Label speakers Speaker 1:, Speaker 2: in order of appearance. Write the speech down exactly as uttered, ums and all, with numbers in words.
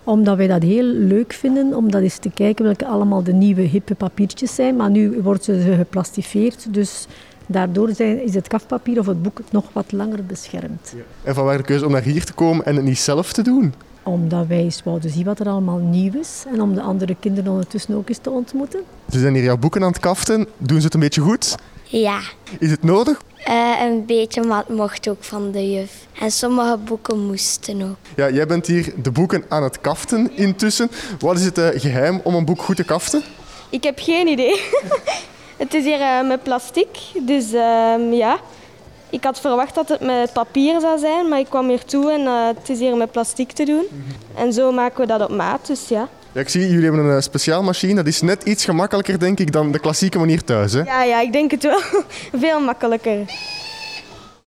Speaker 1: Omdat wij dat heel leuk vinden, om dat eens te kijken welke allemaal de nieuwe hippe papiertjes zijn. Maar nu worden ze geplastifieerd, dus daardoor zijn, is het kafpapier of het boek nog wat langer beschermd.
Speaker 2: Ja. En vanwaar de keuze om naar hier te komen en het niet zelf te doen?
Speaker 1: Omdat wij eens wouden zien wat er allemaal nieuw is en om de andere kinderen ondertussen ook eens te ontmoeten.
Speaker 2: Ze zijn hier jouw boeken aan het kaften. Doen ze het een beetje goed?
Speaker 3: Ja.
Speaker 2: Is het nodig?
Speaker 3: Uh, een beetje, maar het mocht ook van de juf. En sommige boeken moesten ook.
Speaker 2: Ja, jij bent hier de boeken aan het kaften intussen. Wat is het uh, geheim om een boek goed te kaften?
Speaker 4: Ik heb geen idee. Het is hier uh, met plastic, dus uh, ja. Ik had verwacht dat het met papier zou zijn, maar ik kwam hier toe en uh, het is hier met plastic te doen. En zo maken we dat op maat, dus ja.
Speaker 2: Ja, ik zie, jullie hebben een speciaal machine. Dat is net iets gemakkelijker, denk ik, dan de klassieke manier thuis, hè?
Speaker 4: Ja, ja, ik denk het wel. Veel makkelijker.